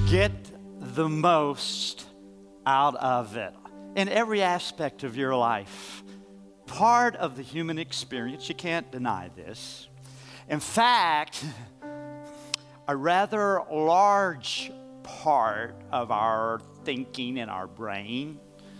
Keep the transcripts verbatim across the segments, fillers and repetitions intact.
Get the most out of it in every aspect of your life. Part of the human experience, you can't deny this. In fact, a rather large part of our thinking in our brain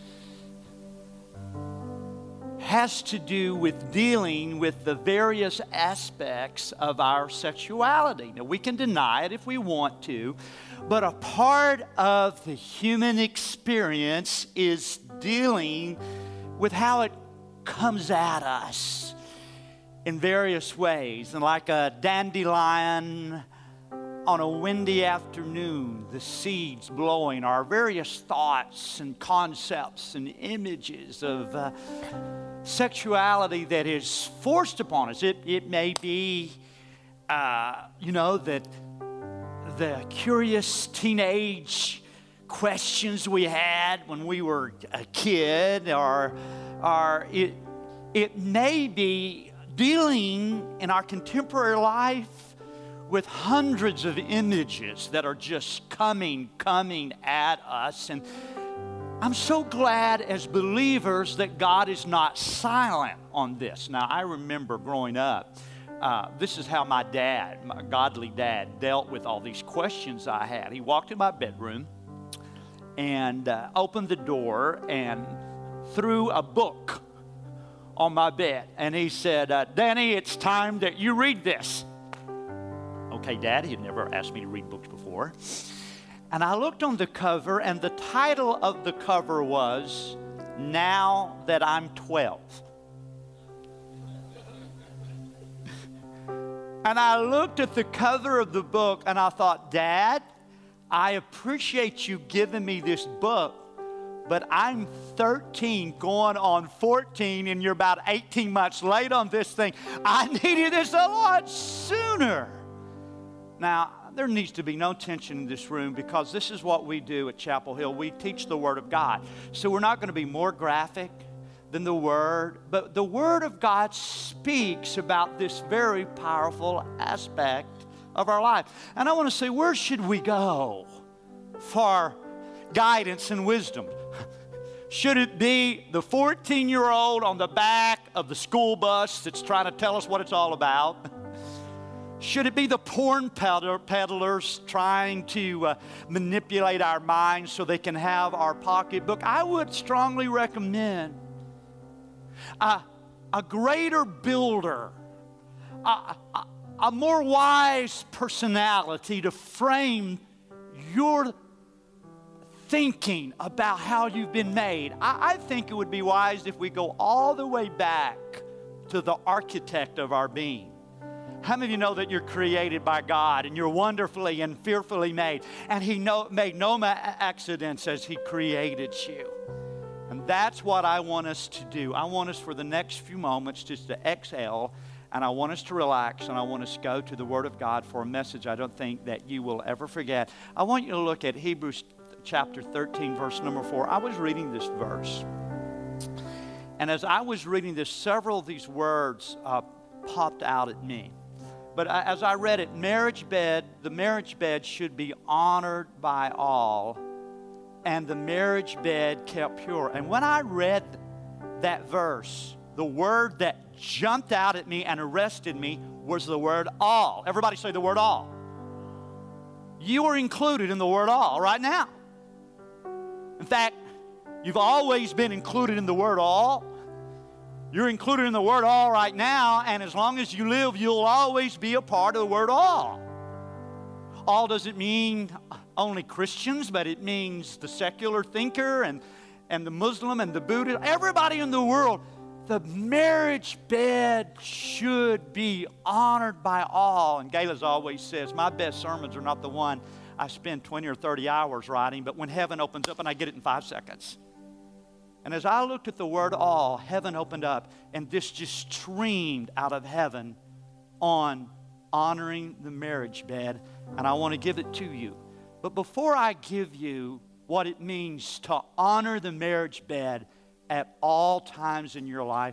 has to do with dealing with the various aspects of our sexuality. Now, we can deny it if we want to, but a part of the human experience is dealing with how it comes at us in various ways. And like a dandelion on a windy afternoon, the seeds blowing, our various thoughts and concepts and images of uh, sexuality that is forced upon us. It, it may be, uh, you know, that the curious teenage questions we had when we were a kid, or, or it, it may be dealing in our contemporary life with hundreds of images that are just coming, coming at us. And I'm so glad as believers that God is not silent on this. Now, I remember growing up, uh, this is how my dad, my godly dad, dealt with all these questions I had. He walked in my bedroom and uh, opened the door and threw a book on my bed. And he said, uh, Danny, it's time that you read this. Okay, Dad, he had never asked me to read books before. And I looked on the cover, and the title of the cover was, Now That I'm twelve. And I looked at the cover of the book, and I thought, Dad, I appreciate you giving me this book, but I'm thirteen going on fourteen, and you're about eighteen months late on this thing. I needed this a lot sooner. Now, there needs to be no tension in this room, because this is what we do at Chapel Hill. We teach the Word of God. So we're not going to be more graphic than the Word, but the Word of God speaks about this very powerful aspect of our life. And I want to say, where should we go for guidance and wisdom? Should it be the fourteen-year-old on the back of the school bus that's trying to tell us what it's all about? Should it be the porn peddlers trying to uh, manipulate our minds so they can have our pocketbook? I would strongly recommend a, a greater builder, a, a, a more wise personality to frame your thinking about how you've been made. I, I think it would be wise if we go all the way back to the architect of our being. How many of you know that you're created by God and you're wonderfully and fearfully made? And He no, made no accidents as He created you. And that's what I want us to do. I want us for the next few moments just to exhale, and I want us to relax, and I want us to go to the Word of God for a message I don't think that you will ever forget. I want you to look at Hebrews chapter thirteen, verse number four. I was reading this verse, and as I was reading this, several of these words uh, popped out at me. But as I read it, marriage bed, the marriage bed should be honored by all, and the marriage bed kept pure. And when I read that verse, the word that jumped out at me and arrested me was the word all. Everybody say the word all. You are included in the word all right now. In fact, you've always been included in the word all. You're included in the word all right now, and as long as you live, you'll always be a part of the word all. All doesn't mean only Christians, but it means the secular thinker and, and the Muslim and the Buddhist, everybody in the world. The marriage bed should be honored by all. And Gayla's always says, my best sermons are not the one I spend twenty or thirty hours writing, but when heaven opens up and I get it in five seconds. And as I looked at the word all, heaven opened up, and this just streamed out of heaven on honoring the marriage bed, and I want to give it to you. But before I give you what it means to honor the marriage bed at all times in your life,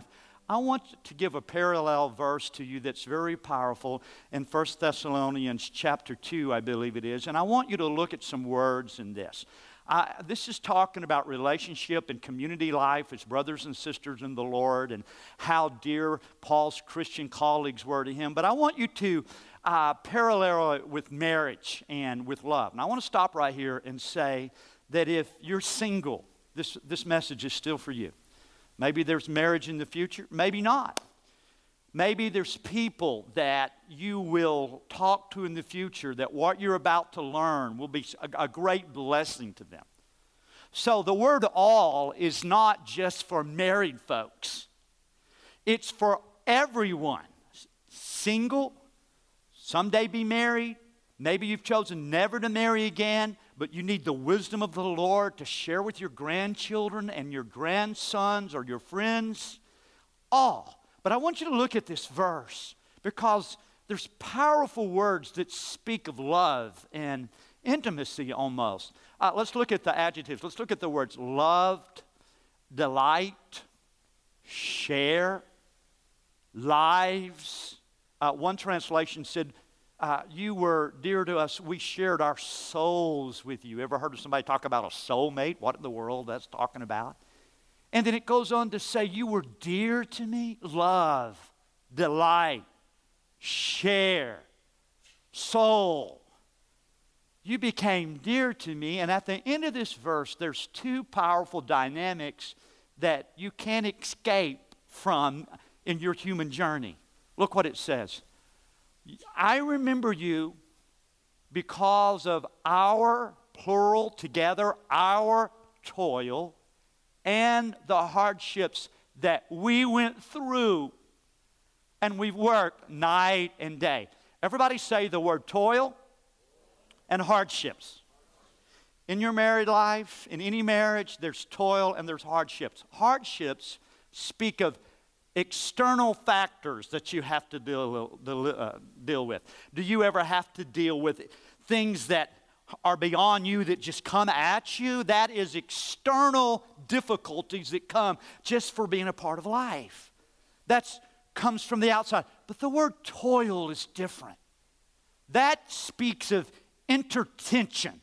I want to give a parallel verse to you that's very powerful in First Thessalonians chapter two, I believe it is. And I want you to look at some words in this. Uh, this is talking about relationship and community life as brothers and sisters in the Lord and how dear Paul's Christian colleagues were to him. But I want you to uh, parallel it with marriage and with love. And I want to stop right here and say that if you're single, this, this message is still for you. Maybe there's marriage in the future, maybe not. Maybe there's people that you will talk to in the future that what you're about to learn will be a, a great blessing to them. So the word all is not just for married folks. It's for everyone. Single, someday be married. Maybe you've chosen never to marry again, but you need the wisdom of the Lord to share with your grandchildren and your grandsons or your friends. All. But I want you to look at this verse because there's powerful words that speak of love and intimacy almost. Uh, let's look at the adjectives. Let's look at the words loved, delight, share, lives. Uh, one translation said, uh, you were dear to us. We shared our souls with you. Ever heard of somebody talk about a soulmate? What in the world that's talking about? And then it goes on to say, you were dear to me. Love, delight, share, soul. You became dear to me. And at the end of this verse, there's two powerful dynamics that you can't escape from in your human journey. Look what it says. I remember you because of our, plural, together, our toil and the hardships that we went through, and we've worked night and day. Everybody say the word toil and hardships. In your married life, in any marriage, there's toil and there's hardships. Hardships speak of external factors that you have to deal, uh, deal with. Do you ever have to deal with things that are beyond you that just come at you? That is external difficulties that come just for being a part of life. That comes from the outside. But the word toil is different. That speaks of intertension,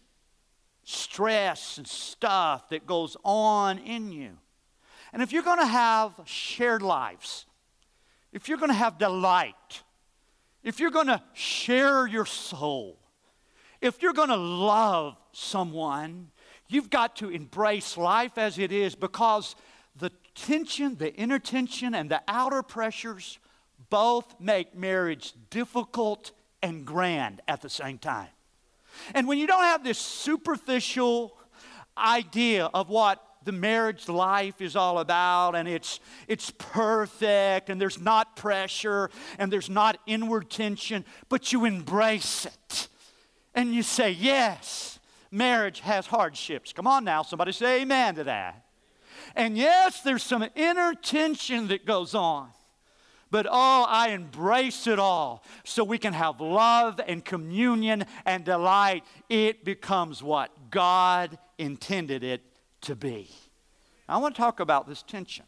stress and stuff that goes on in you. And if you're going to have shared lives, if you're going to have delight, if you're going to share your soul, if you're going to love someone, you've got to embrace life as it is, because the tension, the inner tension, and the outer pressures both make marriage difficult and grand at the same time. And when you don't have this superficial idea of what the marriage life is all about, and it's it's perfect, and there's not pressure, and there's not inward tension, but you embrace it. And you say, yes, marriage has hardships. Come on now, somebody say amen to that. And yes, there's some inner tension that goes on. But oh, I embrace it all so we can have love and communion and delight. It becomes what God intended it to be. I want to talk about this tension.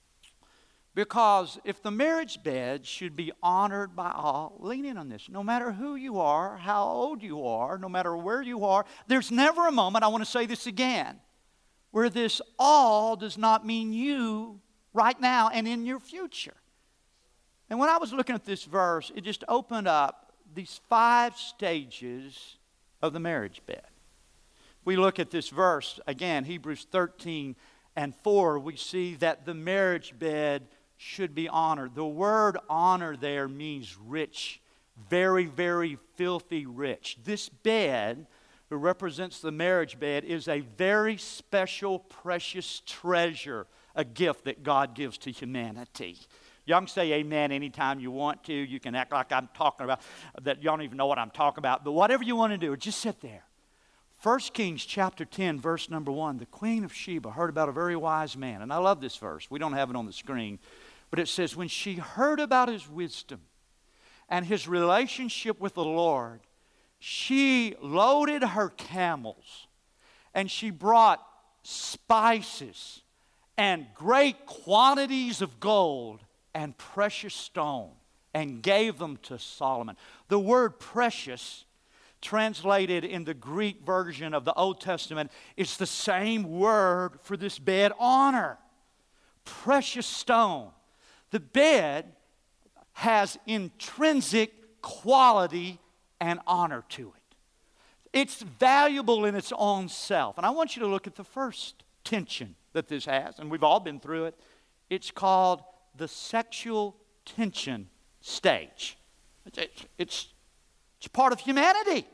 Because if the marriage bed should be honored by all, lean in on this. No matter who you are, how old you are, no matter where you are, there's never a moment, I want to say this again, where this all does not mean you right now and in your future. And when I was looking at this verse, it just opened up these five stages of the marriage bed. We look at this verse, again, Hebrews thirteen and four, we see that the marriage bed should be honored. The word honor there means rich, very, very filthy rich. This bed, that represents the marriage bed, is a very special, precious treasure, a gift that God gives to humanity. Y'all can say amen anytime you want to. You can act like I'm talking about, that y'all don't even know what I'm talking about. But whatever you want to do, just sit there. First Kings chapter ten, verse number one. The Queen of Sheba heard about a very wise man. And I love this verse. We don't have it on the screen. But it says, when she heard about his wisdom and his relationship with the Lord, she loaded her camels and she brought spices and great quantities of gold and precious stone and gave them to Solomon. The word precious, translated in the Greek version of the Old Testament, is the same word for this bed, honor. Precious stone. The bed has intrinsic quality and honor to it. It's valuable in its own self. And I want you to look at the first tension that this has, and we've all been through it. It's called the sexual tension stage. It's, it's, it's, it's part of humanity.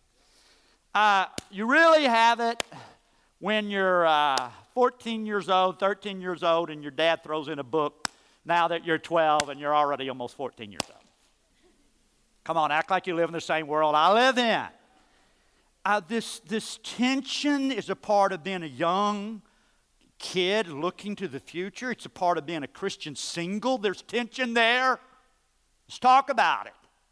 Uh, you really have it when you're uh, fourteen years old, thirteen years old, and your dad throws in a book now that you're twelve and you're already almost fourteen years old. Come on, act like you live in the same world I live in. Uh, this, this tension is a part of being a young kid looking to the future. It's a part of being a Christian single. There's tension there. Let's talk about it.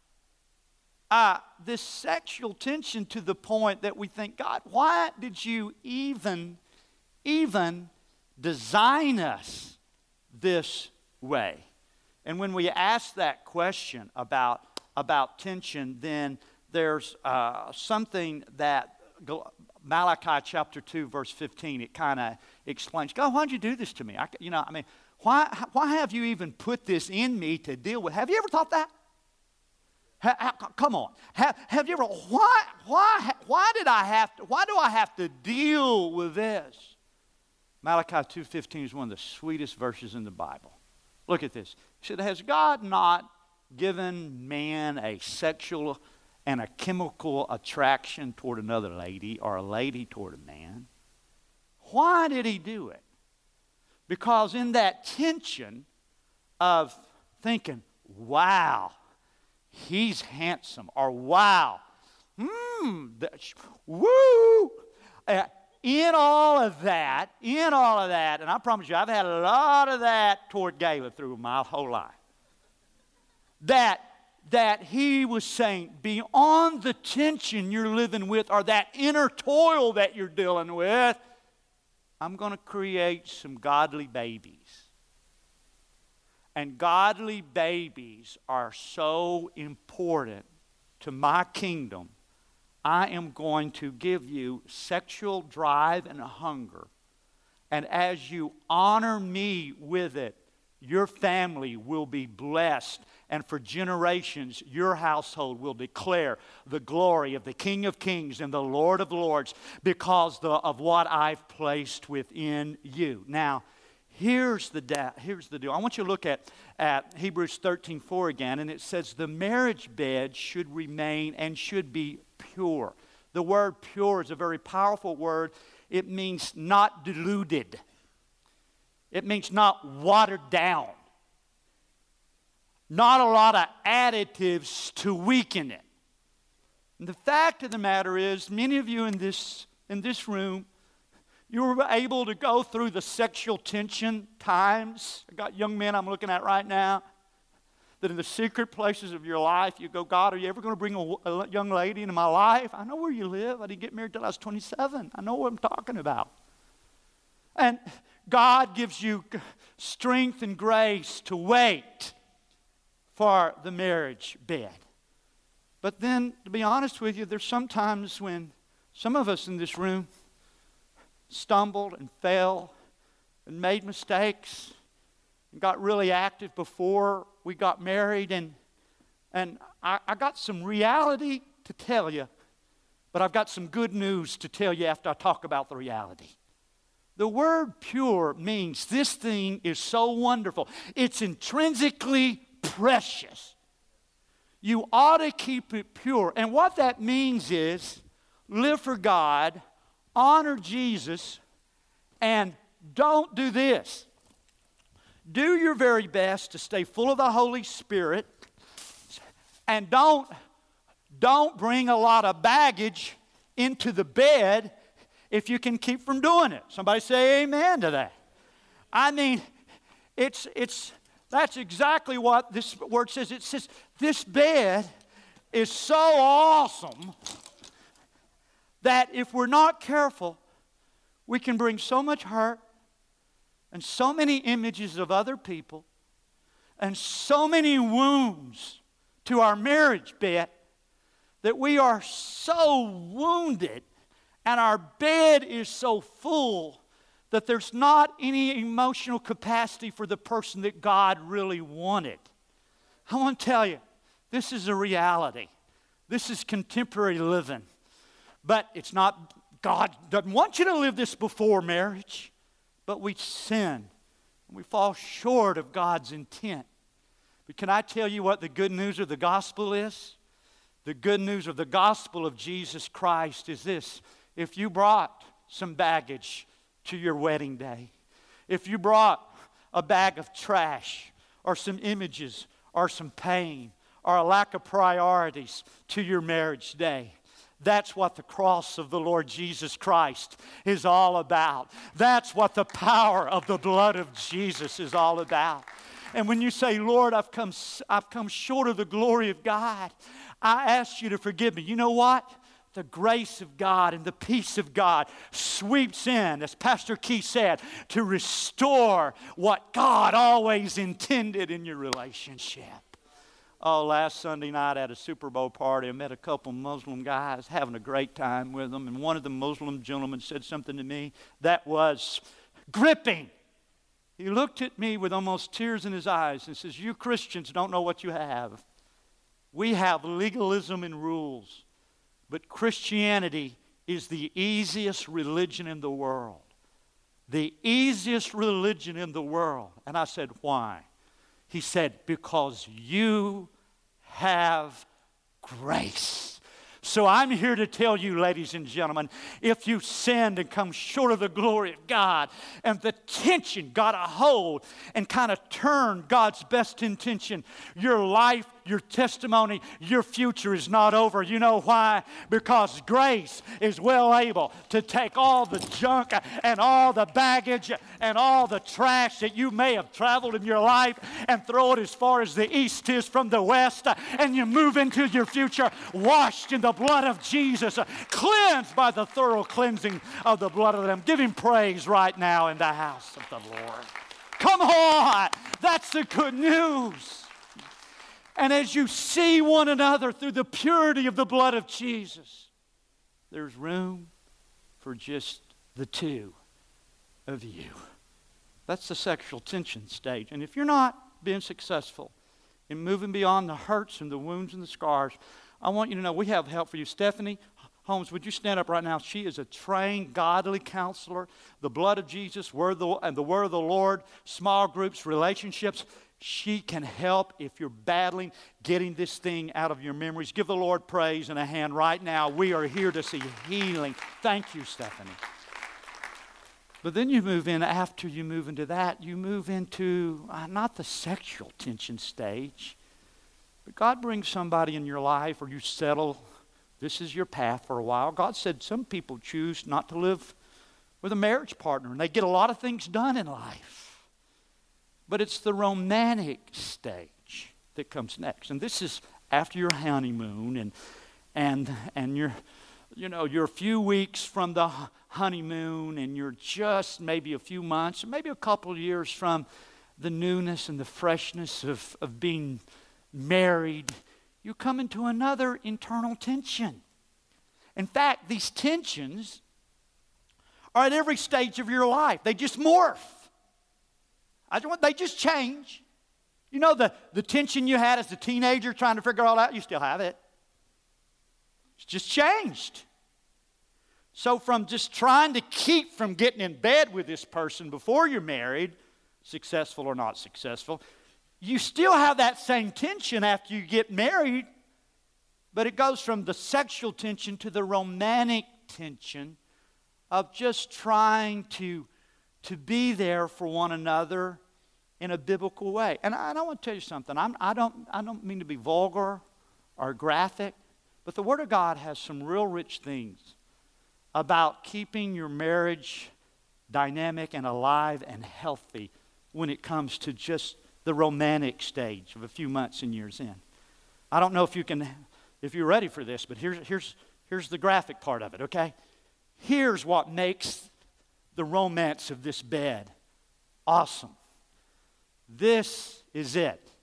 Uh, this sexual tension to the point that we think, God, why did you even, even design us this way? And when we ask that question about, about tension, then there's uh, something that Malachi chapter two, verse fifteen, it kind of explains, God, why'd you do this to me? I, you know, I mean, why, why have you even put this in me to deal with? Have you ever thought that? Ha, ha, come on. Have, have you ever, why, why, why did I have to, why do I have to deal with this? Malachi two fifteen is one of the sweetest verses in the Bible. Look at this. He said, has God not given man a sexual and a chemical attraction toward another lady or a lady toward a man? Why did he do it? Because in that tension of thinking, wow, he's handsome, or wow, hmm, woo, uh, in all of that, in all of that, and I promise you, I've had a lot of that toward Gayla through my whole life. That, that he was saying, beyond the tension you're living with, or that inner toil that you're dealing with, I'm going to create some godly babies. And godly babies are so important to my kingdom. I am going to give you sexual drive and hunger. And as you honor me with it, your family will be blessed. And for generations, your household will declare the glory of the King of Kings and the Lord of Lords because the, of what I've placed within you. Now, here's the, da- here's the deal. I want you to look at, at Hebrews thirteen four again, and it says the marriage bed should remain and should be pure. The word pure is a very powerful word. It means not diluted. It means not watered down. Not a lot of additives to weaken it. And the fact of the matter is, many of you in this, in this room, you were able to go through the sexual tension times. I got young men I'm looking at right now that in the secret places of your life, you go, God, are you ever going to bring a, a young lady into my life? I know where you live. I didn't get married till I was twenty-seven. I know what I'm talking about. And God gives you strength and grace to wait for the marriage bed. But then, to be honest with you, there's sometimes when some of us in this room stumbled and fell and made mistakes and got really active before we got married. And, and I, I got some reality to tell you, but I've got some good news to tell you after I talk about the reality. The word pure means this thing is so wonderful. It's intrinsically precious. You ought to keep it pure. And what that means is live for God, honor Jesus, and don't do this. Do your very best to stay full of the Holy Spirit, and don't, don't bring a lot of baggage into the bed if you can keep from doing it. Somebody say amen to that. I mean, it's, it's, that's exactly what this word says. It says, this bed is so awesome that if we're not careful, we can bring so much hurt and so many images of other people and so many wounds to our marriage bed that we are so wounded and our bed is so full that there's not any emotional capacity for the person that God really wanted. I want to tell you, this is a reality. This is contemporary living. But it's not, God doesn't want you to live this before marriage. But we sin. And we fall short of God's intent. But can I tell you what the good news of the gospel is? The good news of the gospel of Jesus Christ is this. If you brought some baggage to your wedding day, if you brought a bag of trash or some images or some pain or a lack of priorities to your marriage day, that's what the cross of the Lord Jesus Christ is all about. That's what the power of the blood of Jesus is all about. And when you say, Lord, I've come, I've come short of the glory of God, I ask you to forgive me. You know what? The grace of God and the peace of God sweeps in, as Pastor Keith said, to restore what God always intended in your relationship. Oh, last Sunday night at a Super Bowl party, I met a couple Muslim guys having a great time with them. And one of the Muslim gentlemen said something to me that was gripping. He looked at me with almost tears in his eyes and says, you Christians don't know what you have. We have legalism and rules. But Christianity is the easiest religion in the world. The easiest religion in the world. And I said, why? He said, because you have grace. So I'm here to tell you, ladies and gentlemen, if you sinned and come short of the glory of God, and the tension got a hold and kind of turned God's best intention, your life, your testimony, your future is not over. You know why? Because grace is well able to take all the junk and all the baggage and all the trash that you may have traveled in your life and throw it as far as the east is from the west, and you move into your future washed in the blood of Jesus, cleansed by the thorough cleansing of the blood of the Lamb. Give Him praise right now in the house of the Lord. Come on! That's the good news. And as you see one another through the purity of the blood of Jesus, there's room for just the two of you. That's the sexual tension stage. And if you're not being successful in moving beyond the hurts and the wounds and the scars, I want you to know we have help for you. Stephanie Holmes, would you stand up right now? She is a trained, godly counselor. The blood of Jesus, word the, and the word of the Lord, small groups, relationships. She can help if you're battling getting this thing out of your memories. Give the Lord praise and a hand right now. We are here to see healing. Thank you, Stephanie. But then you move in, after you move into that, you move into uh, not the sexual tension stage, but God brings somebody in your life, or you settle. This is your path for a while. God said some people choose not to live with a marriage partner, and they get a lot of things done in life. But it's the romantic stage that comes next. And this is after your honeymoon, and and and you're, you know, you're a few weeks from the honeymoon, and you're just maybe a few months, maybe a couple of years from the newness and the freshness of, of being married. You come into another internal tension. In fact, these tensions are at every stage of your life. They just morph. I don't, they just change. You know the, the tension you had as a teenager trying to figure it all out, you still have it. It's just changed. So from just trying to keep from getting in bed with this person before you're married, successful or not successful, you still have that same tension after you get married, but it goes from the sexual tension to the romantic tension of just trying to, to be there for one another in a biblical way. And I, and I want to tell you something. I'm, I, don't, I don't mean to be vulgar or graphic, but the Word of God has some real rich things about keeping your marriage dynamic and alive and healthy when it comes to just the romantic stage of a few months and years in. I don't know if you can, if you're ready for this, but here's, here's, here's the graphic part of it, okay? Here's what makes the romance of this bed awesome. This is it.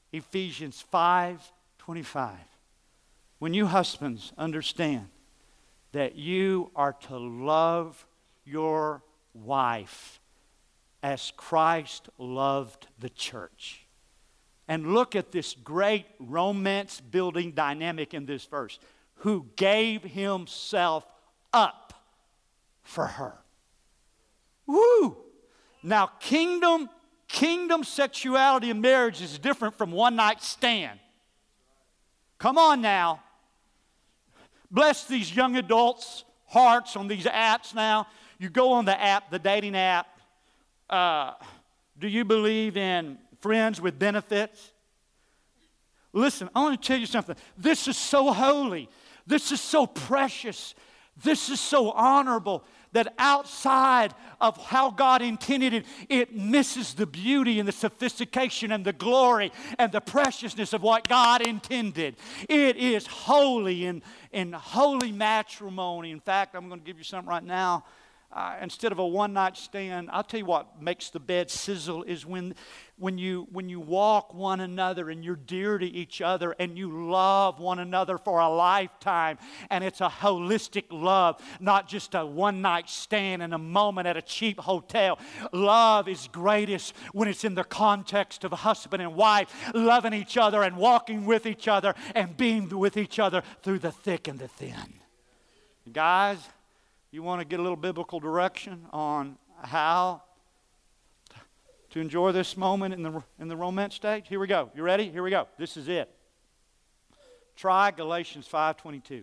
Ephesians five twenty-five. When you husbands understand that you are to love your wife as Christ loved the church. And look at this great romance-building dynamic in this verse. Who gave himself up for her. Woo! Now, kingdom, kingdom sexuality in marriage is different from one-night stand. Come on now. Bless these young adults' hearts on these apps now. You go on the app, the dating app. Uh, do you believe in friends with benefits? Listen, I want to tell you something. This is so holy. This is so precious. This is so honorable that outside of how God intended it, it misses the beauty and the sophistication and the glory and the preciousness of what God intended. It is holy and, and holy matrimony. In fact, I'm going to give you something right now. Uh, instead of a one-night stand, I'll tell you what makes the bed sizzle is when, when, you, when you walk one another and you're dear to each other and you love one another for a lifetime. And it's a holistic love, not just a one-night stand and a moment at a cheap hotel. Love is greatest when it's in the context of a husband and wife loving each other and walking with each other and being with each other through the thick and the thin. Guys, you want to get a little biblical direction on how to enjoy this moment in the, in the romance stage? Here we go. You ready? Here we go. This is it. Try Galatians five twenty-two.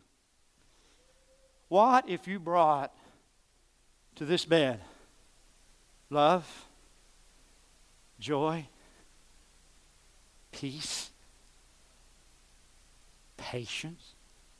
What if you brought to this bed love, joy, peace, patience,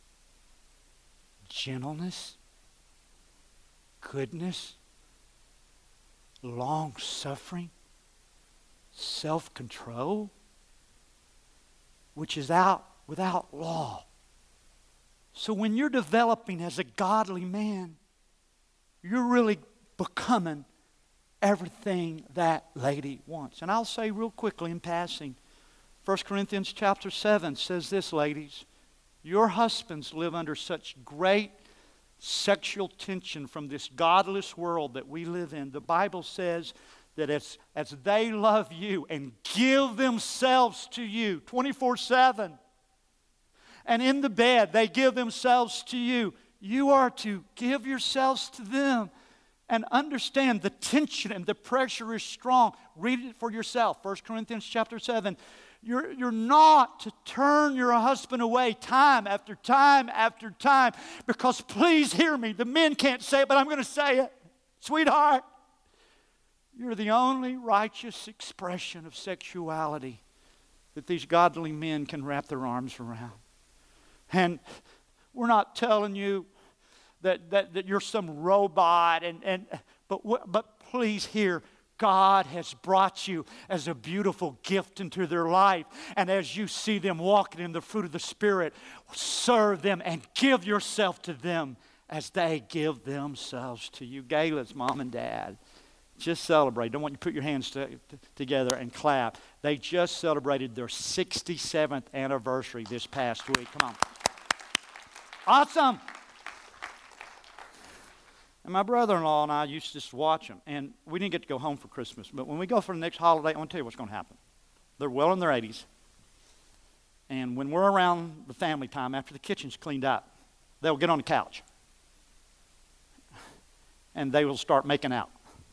gentleness, goodness, long-suffering, self-control, which is out without law. So when you're developing as a godly man, you're really becoming everything that lady wants. And I'll say real quickly in passing, First Corinthians chapter seven says this, ladies, your husbands live under such great sexual tension from this godless world that we live in. The Bible says that as, as they love you and give themselves to you twenty-four seven, and in the bed they give themselves to you, you are to give yourselves to them. And understand the tension and the pressure is strong. Read it for yourself. First Corinthians chapter seven. You're, you're not to turn your husband away time after time after time. Because please hear me. The men can't say it, but I'm going to say it. Sweetheart, you're the only righteous expression of sexuality that these godly men can wrap their arms around. And we're not telling you that, that, that you're some robot. And, and, but, but please hear, God has brought you as a beautiful gift into their life. And as you see them walking in the fruit of the Spirit, serve them and give yourself to them as they give themselves to you. Galas, mom and dad, just celebrate. Don't want you to put your hands to, to, together and clap. They just celebrated their sixty-seventh anniversary this past week. Come on. Awesome. And my brother-in-law and I used to just watch them. And we didn't get to go home for Christmas. But when we go for the next holiday, I want to tell you what's going to happen. They're well in their eighties. And when we're around the family time, after the kitchen's cleaned up, they'll get on the couch. And they will start making out.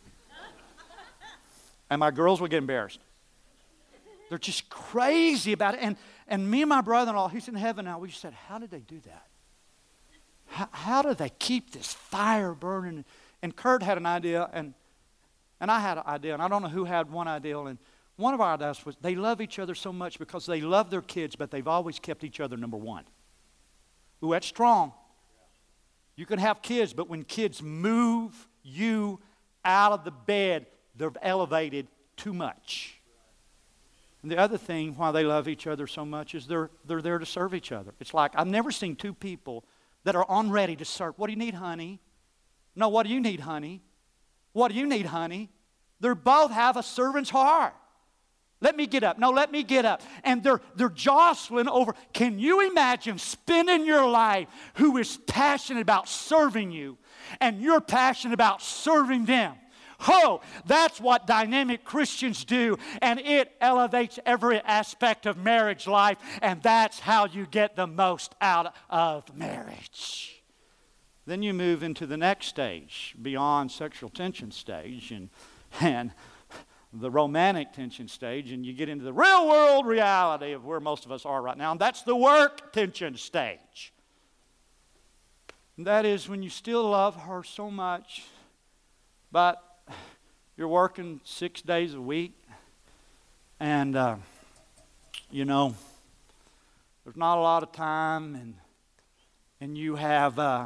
And my girls will get embarrassed. They're just crazy about it. And, and me and my brother-in-law, he's in heaven now, we just said, how did they do that? How, how do they keep this fire burning? And Kurt had an idea, and, and I had an idea, and I don't know who had one idea. And one of our ideas was they love each other so much because they love their kids, but they've always kept each other number one. Ooh, that's strong. You can have kids, but when kids move you out of the bed, they're elevated too much. And the other thing why they love each other so much is they're, they're there to serve each other. It's like I've never seen two people that are on ready to serve. What do you need, honey? No, what do you need, honey? What do you need, honey? They both have a servant's heart. Let me get up. No, let me get up. And they're, they're jostling over. Can you imagine spending your life who is passionate about serving you and you're passionate about serving them? Oh, that's what dynamic Christians do, and it elevates every aspect of marriage life, and that's how you get the most out of marriage. Then you move into the next stage, beyond sexual tension stage, and, and the romantic tension stage, and you get into the real world reality of where most of us are right now, and that's the work tension stage. And that is when you still love her so much, but you're working six days a week, and, uh, you know, there's not a lot of time, and and you have, uh,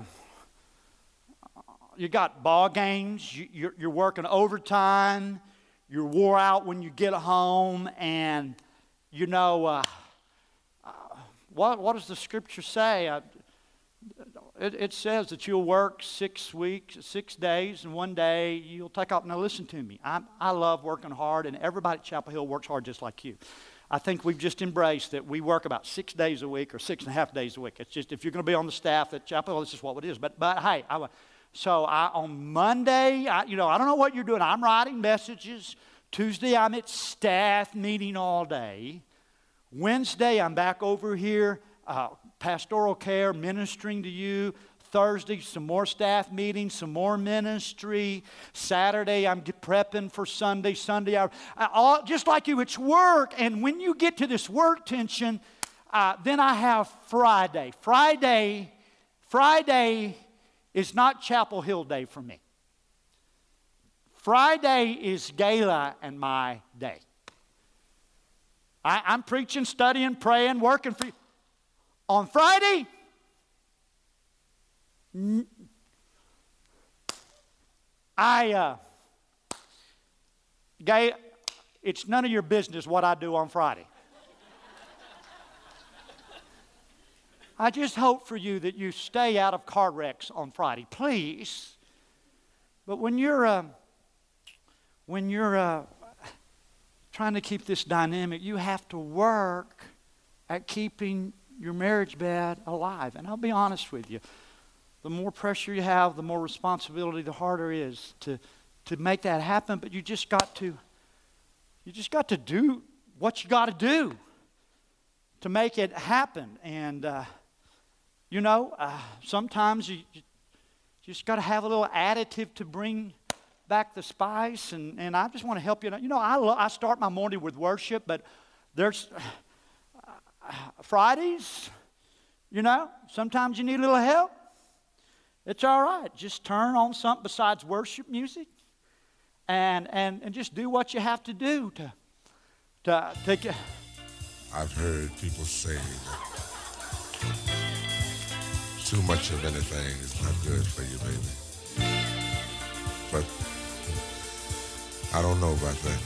you got ball games, you, you're, you're working overtime, you're wore out when you get home, and, you know, uh, uh, what, what does the Scripture say? Uh, It, it says that you'll work six weeks, six days, and one day you'll take off. Now listen to me. I, I love working hard, and everybody at Chapel Hill works hard just like you. I think we've just embraced that we work about six days a week or six and a half days a week. It's just if you're going to be on the staff at Chapel Hill, this is what it is. But but hey, I, so I, on Monday, I, you know, I don't know what you're doing. I'm writing messages. Tuesday, I'm at staff meeting all day. Wednesday, I'm back over here. Uh, pastoral care, ministering to you. Thursday, some more staff meetings, some more ministry. Saturday, I'm prepping for Sunday. Sunday, I, I, all, just like you, it's work. And when you get to this work tension, uh, then I have Friday. Friday, Friday is not Chapel Hill Day for me. Friday is Gala and my day. I, I'm preaching, studying, praying, working for you. On Friday, I, uh, gay, it's none of your business what I do on Friday. I just hope for you that you stay out of car wrecks on Friday, please. But when you're, uh, when you're uh, trying to keep this dynamic, you have to work at keeping your marriage bed alive. And I'll be honest with you, the more pressure you have, the more responsibility, the harder it is to, to make that happen. But you just got to, you just got to do what you got to do to make it happen. And, uh, you know, uh, sometimes you, you just got to have a little additive to bring back the spice. And, and I just want to help you. You know, I, lo- I start my morning with worship, but there's... Fridays, you know, sometimes you need a little help. It's all right. Just turn on something besides worship music and and, and just do what you have to do to, to take it. I've heard people say that too much of anything is not good for you, baby. But I don't know about that.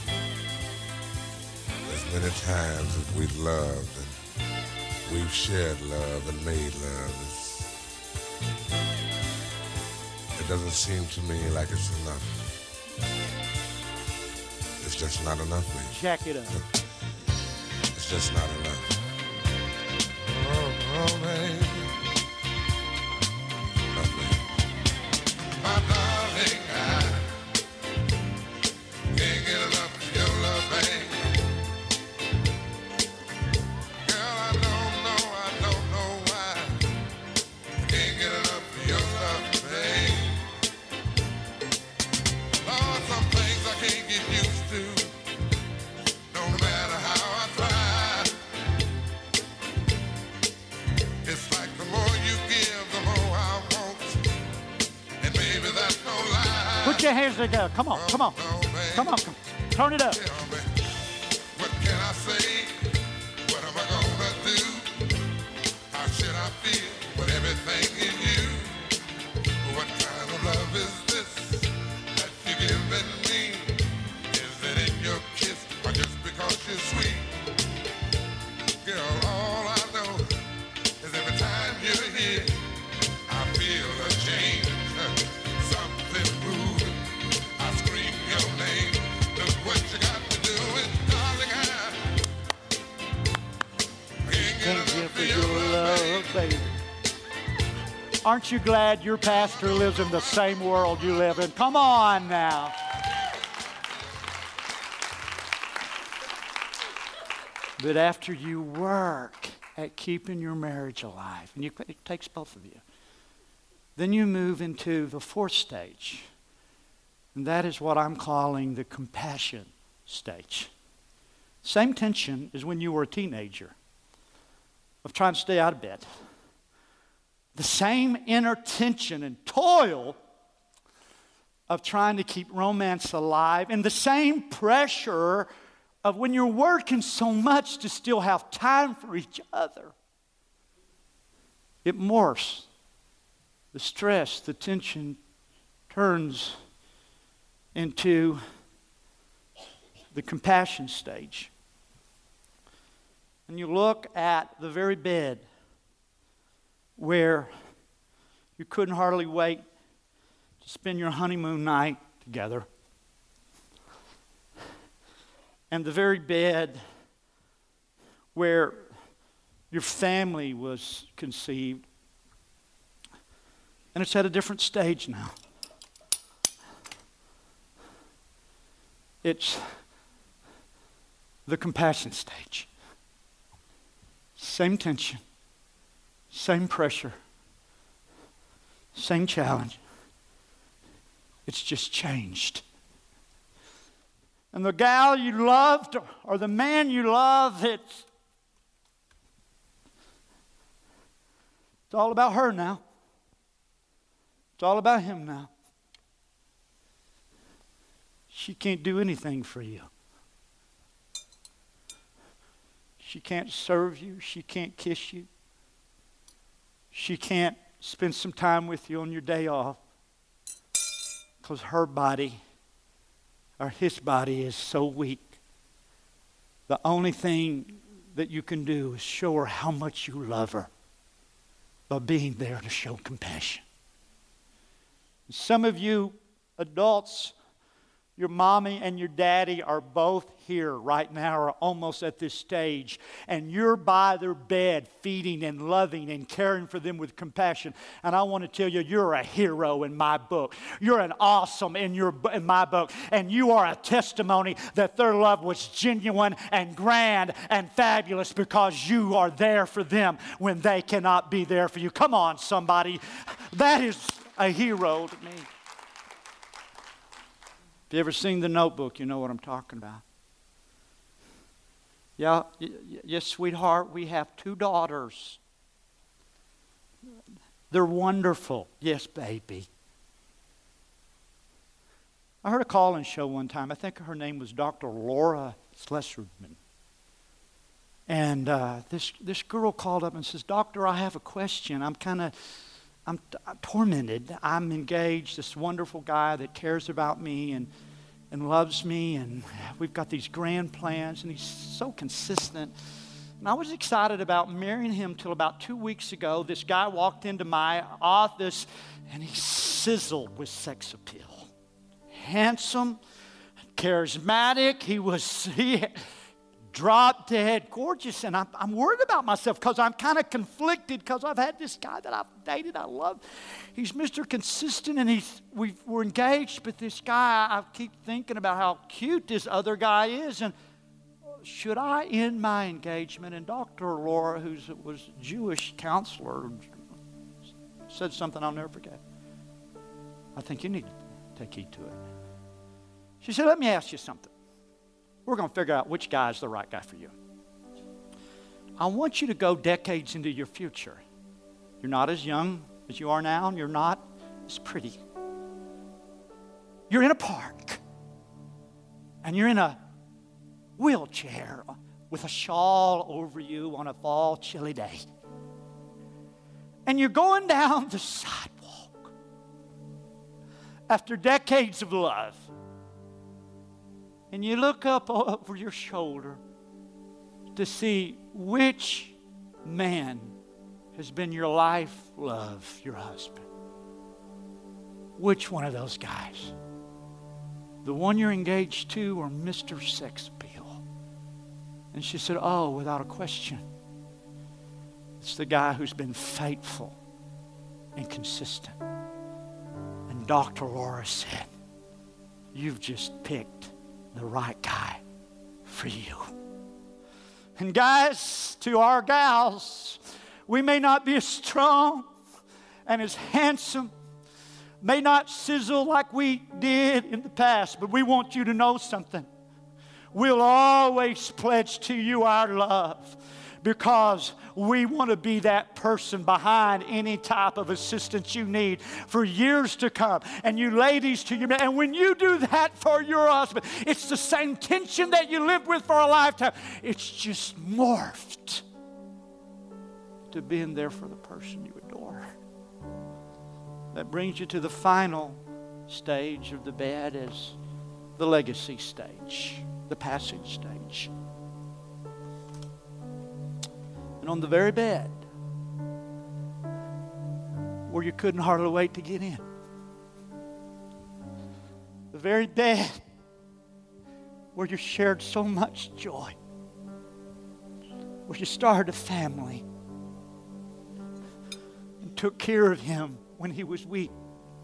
As many times as we've loved and we've shared love and made love, it's, it doesn't seem to me like it's enough. It's just not enough, baby. Jack it up. It's just not enough. Oh, oh, baby. Oh, baby. My darling, I can't get enough of your love, baby. Put your hands together. Come on, come on. Come on, come on. Turn it up. What can I say? What am I gonna do? How should I feel with everything in you? What kind of love is this that you're giving me? Is it in your kiss or just because you're sweet? Girl, all I know is every time you're here, I feel a change. Something moving. I scream your name. Look what you got to do. Aren't you glad your pastor lives in the same world you live in? Come on now. But after you work at keeping your marriage alive, and you, it takes both of you, then you move into the fourth stage. And that is what I'm calling the compassion stage. Same tension as when you were a teenager of trying to stay out of bed. The same inner tension and toil of trying to keep romance alive, and the same pressure of when you're working so much to still have time for each other. It morphs. The stress, the tension turns into the compassion stage. And you look at the very bed where you couldn't hardly wait to spend your honeymoon night together. And the very bed where your family was conceived. And it's at a different stage now. It's the compassion stage. Same tension, same pressure, same challenge. It's just changed. And the gal you loved or the man you love, it's, it's all about her now. It's all about him now. She can't do anything for you. She can't serve you. She can't kiss you. She can't spend some time with you on your day off because her body or his body is so weak. The only thing that you can do is show her how much you love her by being there to show compassion. Some of you adults, your mommy and your daddy are both here right now or almost at this stage, and you're by their bed feeding and loving and caring for them with compassion. And I want to tell you, you're a hero in my book. You're an awesome in, your, in my book, and you are a testimony that their love was genuine and grand and fabulous because you are there for them when they cannot be there for you. Come on, somebody. That is a hero to me. If you ever seen The Notebook, you know what I'm talking about. Yeah, y- yes, sweetheart, we have two daughters. They're wonderful. Yes, baby. I heard a call-in show one time. I think her name was Doctor Laura Schlesserman. And uh, this, this girl called up and says, Doctor, I have a question. I'm kind of... I'm, t- I'm tormented. I'm engaged, this wonderful guy that cares about me and, and loves me, and we've got these grand plans, and he's so consistent. And I was excited about marrying him till about two weeks ago. This guy walked into my office, and he sizzled with sex appeal. Handsome, charismatic. He was... He, drop dead gorgeous, and I'm, I'm worried about myself because I'm kind of conflicted because I've had this guy that I've dated, I love. He's Mister Consistent, and he's we we're engaged, but this guy, I keep thinking about how cute this other guy is, and should I end my engagement? And Doctor Laura, who was a Jewish counselor, said something I'll never forget. I think you need to take heed to it. She said, let me ask you something. We're going to figure out which guy is the right guy for you. I want you to go decades into your future. You're not as young as you are now, and you're not as pretty. You're in a park, and you're in a wheelchair with a shawl over you on a fall chilly day. And you're going down the sidewalk after decades of love. And you look up over your shoulder to see which man has been your life love, your husband. Which one of those guys? The one you're engaged to or Mister Sex Appeal? And she said, oh, without a question. It's the guy who's been faithful and consistent. And Doctor Laura said, you've just picked the right guy for you. And guys, to our gals, we may not be as strong and as handsome, may not sizzle like we did in the past, but we want you to know something. We'll always pledge to you our love, because we want to be that person behind any type of assistance you need for years to come. And you ladies to your men, and when you do that for your husband, it's the same tension that you lived with for a lifetime. It's just morphed to being there for the person you adore. That brings you to the final stage of the bed, as the legacy stage, the passage stage. And on the very bed where you couldn't hardly wait to get in, the very bed where you shared so much joy, where you started a family and took care of him when he was weak,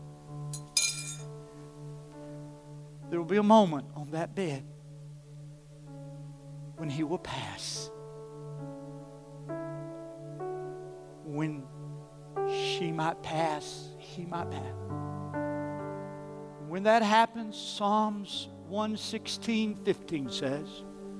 there will be a moment on that bed when he will pass. When she might pass, he might pass. When that happens, Psalms one sixteen, fifteen says,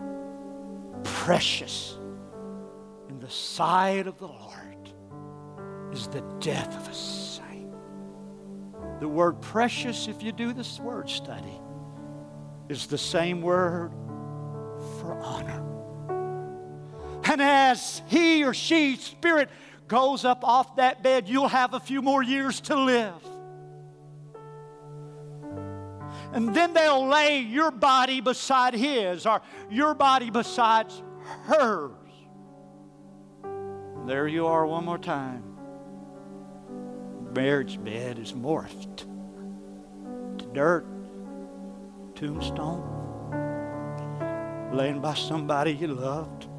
precious in the sight of the Lord is the death of a saint. The word precious, if you do this word study, is the same word for honor. And as he or she, spirit, goes up off that bed, you'll have a few more years to live. And then they'll lay your body beside his, or your body beside hers. And there you are one more time. Marriage bed is morphed to dirt, tombstone, laying by somebody you loved.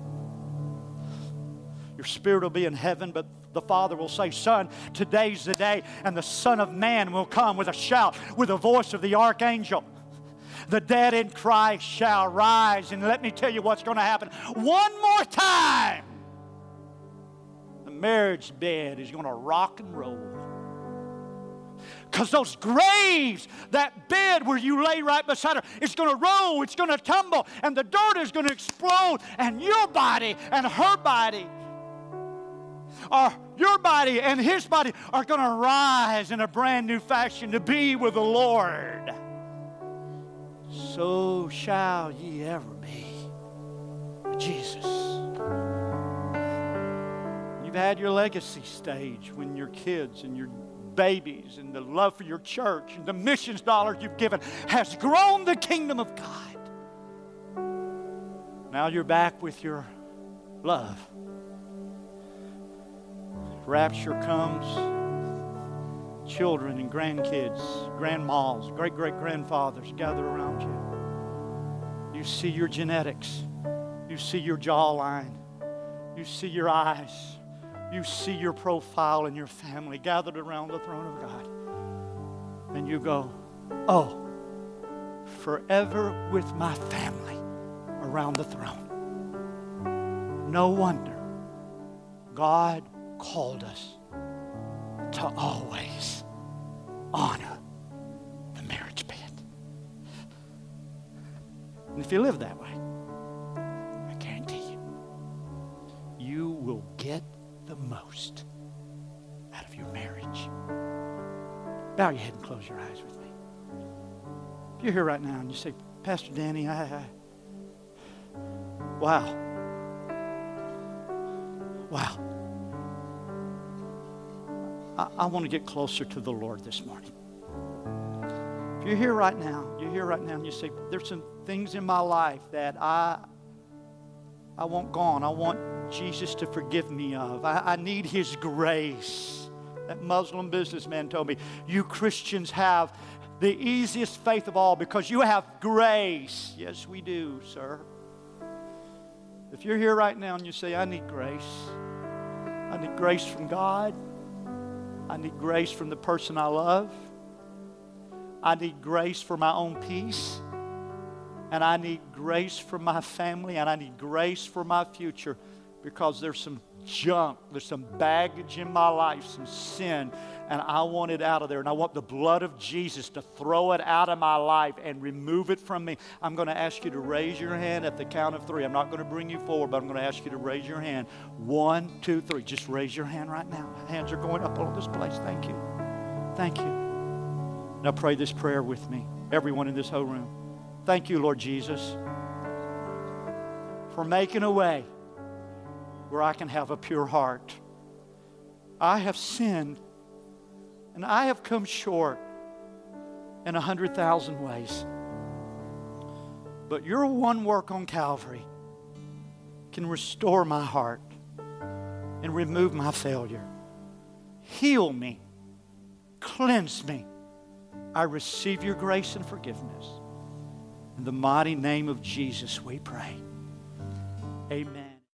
Your spirit will be in heaven, but the Father will say, son, today's the day, and the Son of Man will come with a shout, with the voice of the archangel. The dead in Christ shall rise. And let me tell you what's going to happen. One more time, the marriage bed is going to rock and roll. Because those graves, that bed where you lay right beside her, it's going to roll, it's going to tumble, and the dirt is going to explode, and your body and her body, or your body and his body, are going to rise in a brand new fashion to be with the Lord. So shall ye ever be with Jesus. You've had your legacy stage when your kids and your babies and the love for your church and the missions dollars you've given has grown the kingdom of God. Now you're back with your love. Rapture comes, children and grandkids, grandmas, great-great-grandfathers gather around you. You see your genetics. You see your jawline. You see your eyes. You see your profile and your family gathered around the throne of God. And you go, oh, forever with my family around the throne. No wonder God called us to always honor the marriage bed. And if you live that way, I guarantee you, you will get the most out of your marriage. Bow your head and close your eyes with me. If you're here right now and you say, Pastor Danny, I, I wow. Wow. I, I want to get closer to the Lord this morning. If you're here right now, you're here right now and you say, there's some things in my life that I I want gone. I want Jesus to forgive me of. I, I need His grace. That Muslim businessman told me, you Christians have the easiest faith of all because you have grace. Yes, we do, sir. If you're here right now and you say, I need grace. I need grace from God. I need grace from the person I love. I need grace for my own peace. And I need grace for my family. And I need grace for my future, because there's some junk, there's some baggage in my life, some sin, and I want it out of there. And I want the blood of Jesus to throw it out of my life and remove it from me. I'm going to ask you to raise your hand at the count of three. I'm not going to bring you forward, but I'm going to ask you to raise your hand. One, two, three. Just raise your hand right now. Hands are going up all over this place. Thank you. Thank you. Now pray this prayer with me, everyone in this whole room. Thank you, Lord Jesus, for making a way where I can have a pure heart. I have sinned, and I have come short in a hundred thousand ways. But your one work on Calvary can restore my heart and remove my failure. Heal me. Cleanse me. I receive your grace and forgiveness. In the mighty name of Jesus we pray. Amen.